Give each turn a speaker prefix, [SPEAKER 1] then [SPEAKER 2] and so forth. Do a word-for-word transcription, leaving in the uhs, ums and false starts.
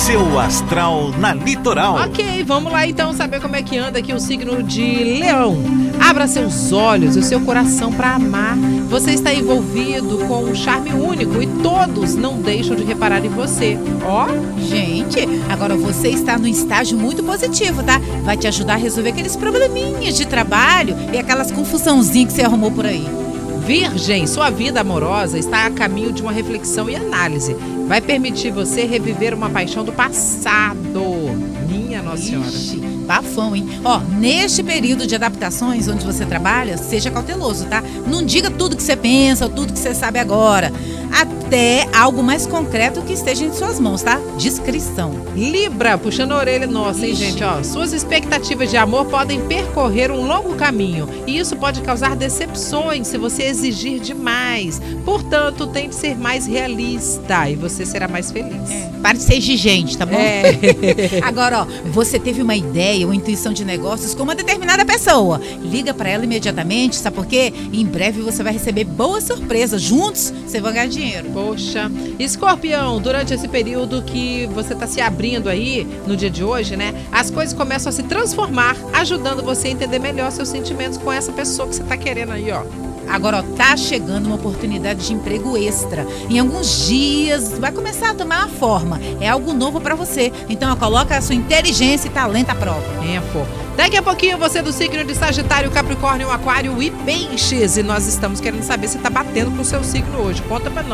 [SPEAKER 1] Seu astral na Litoral.
[SPEAKER 2] Ok, vamos lá então saber como é que anda aqui o signo de Leão. Abra seus olhos e o seu coração para amar. Você está envolvido com um charme único e todos não deixam de reparar em você. Ó,
[SPEAKER 3] Gente, agora você está num estágio muito positivo, tá? Vai te ajudar a resolver aqueles probleminhas de trabalho e aquelas confusãozinhas que você arrumou por aí.
[SPEAKER 2] Virgem, sua vida amorosa está a caminho de uma reflexão e análise. Vai permitir você reviver uma paixão do passado. Minha Nossa Senhora.
[SPEAKER 3] Ixi, bafão, hein? Ó, neste período de adaptações onde você trabalha, seja cauteloso, tá? Não diga tudo que você pensa ou tudo que você sabe agora. Até algo mais concreto que esteja em suas mãos, tá? Discrição.
[SPEAKER 2] Libra, puxando a orelha nossa, hein,
[SPEAKER 3] Ixi.
[SPEAKER 2] gente? Ó, suas expectativas de amor podem percorrer um longo caminho e isso pode causar decepções se você exigir demais. Portanto, tente ser mais realista e você será mais feliz.
[SPEAKER 3] É, pare de ser exigente, tá bom?
[SPEAKER 2] É.
[SPEAKER 3] Agora, ó, você teve uma ideia ou intuição de negócios com uma determinada pessoa. Liga pra ela imediatamente, sabe por quê? Em breve você vai receber boas surpresas. Juntos, você vai ganhar dinheiro.
[SPEAKER 2] Poxa, Escorpião, durante esse período que você está se abrindo aí, no dia de hoje, né? As coisas começam a se transformar, ajudando você a entender melhor seus sentimentos com essa pessoa que você tá querendo aí, ó.
[SPEAKER 3] Agora, ó, tá chegando uma oportunidade de emprego extra. Em alguns dias vai começar a tomar uma forma. É algo novo pra você. Então, ó, coloca a sua inteligência e talento à prova.
[SPEAKER 2] É, pô. Daqui a pouquinho você é do signo de Sagitário, Capricórnio, Aquário e Peixes. E nós estamos querendo saber se tá batendo pro seu signo hoje. Conta pra nós.